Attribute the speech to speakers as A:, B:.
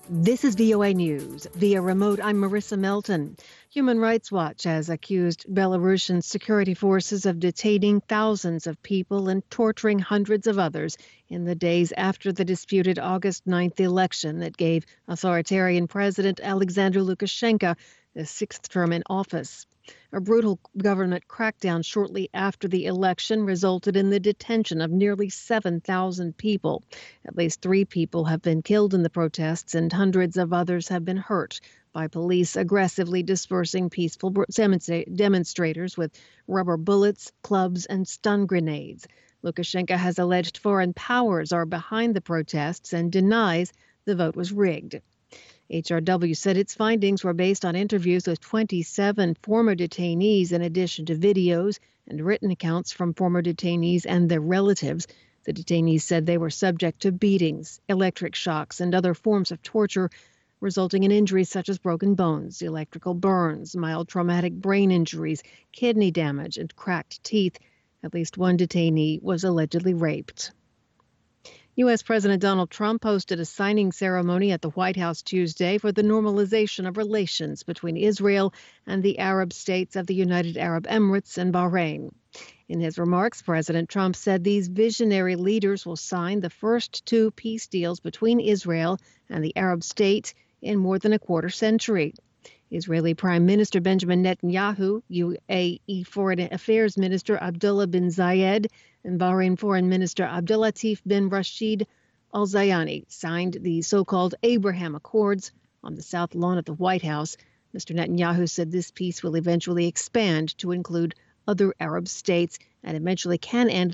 A: This is VOA News. Via remote, I'm Marissa Melton. Human Rights Watch has accused Belarusian security forces of detaining thousands of people and torturing hundreds of others in the days after the disputed August 9th election that gave authoritarian President Alexander Lukashenko the sixth term in office. A brutal government crackdown shortly after the election resulted in the detention of nearly 7,000 people. At least 3 people have been killed in the protests, and hundreds of others have been hurt by police aggressively dispersing peaceful demonstrators with rubber bullets, clubs, and stun grenades. Lukashenko has alleged foreign powers are behind the protests and denies the vote was rigged. HRW said its findings were based on interviews with 27 former detainees in addition to videos and written accounts from former detainees and their relatives. The detainees said they were subject to beatings, electric shocks, and other forms of torture, resulting in injuries such as broken bones, electrical burns, mild traumatic brain injuries, kidney damage, and cracked teeth. At least one detainee was allegedly raped. U.S. President Donald Trump hosted a signing ceremony at the White House Tuesday for the normalization of relations between Israel and the Arab states of the United Arab Emirates and Bahrain. In his remarks, President Trump said these visionary leaders will sign the first 2 peace deals between Israel and the Arab state in more than a quarter century. Israeli Prime Minister Benjamin Netanyahu, UAE Foreign Affairs Minister Abdullah bin Zayed, and Bahrain Foreign Minister Abdulatif bin Rashid Al Zayani signed the so-called Abraham Accords on the south lawn of the White House. Mr. Netanyahu said this peace will eventually expand to include other Arab states and eventually can end